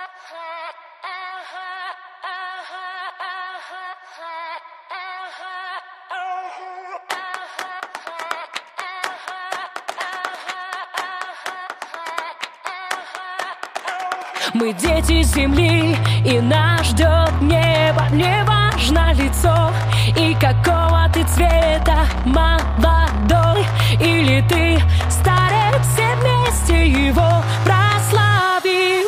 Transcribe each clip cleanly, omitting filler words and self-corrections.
Мы дети земли, и нас ждет небо. Не важно лицо и какого ты цвета, молодой или ты старец, все вместе его прославим.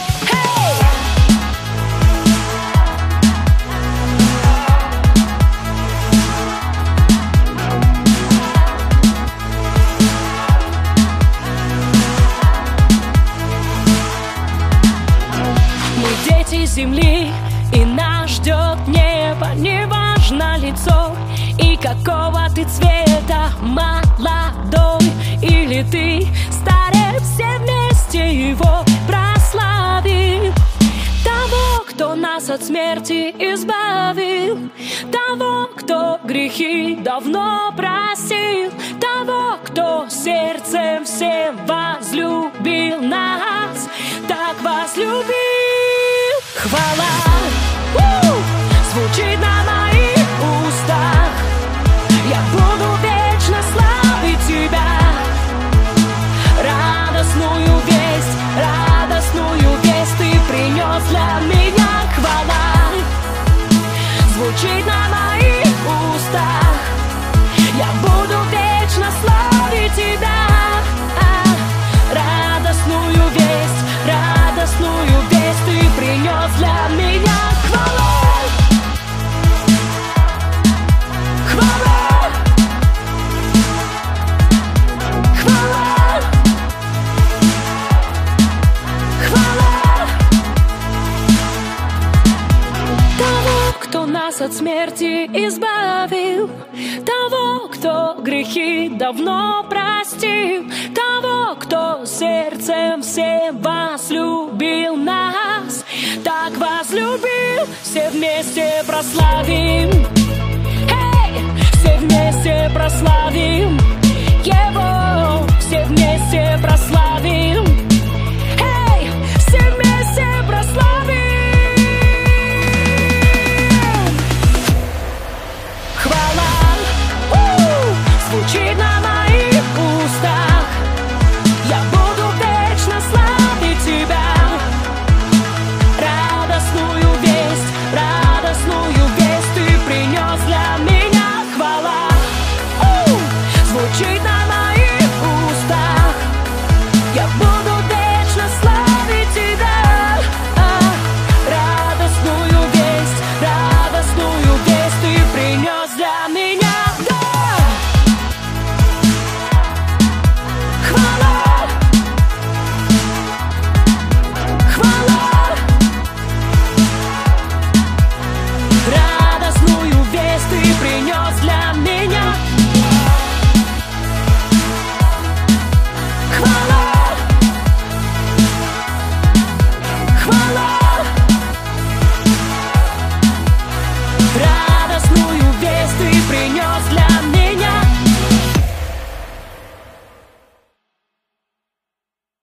Земли, и нас ждет небо. Не важно лицо и какого ты цвета, молодой или ты старец, все вместе его прославим. Того, кто нас от смерти избавил, того, кто грехи давно простил, того, кто сердцем всем возлюбил нас, так возлюбил. Хвала звучит на моих устах. Я буду вечно славить тебя. Радостную весть ты принес для меня. Хвала звучит на моих устах. Я буду вечно славить тебя. Радостную весть ты принес для меня. Хвала, хвала, хвала, хвала. Того, кто нас от смерти избавил, того, кто грехи давно простил, того, кто сердцем всем возлюбил нас, так возлюбил. Все вместе прославим, все вместе прославим Его, все вместе прославим.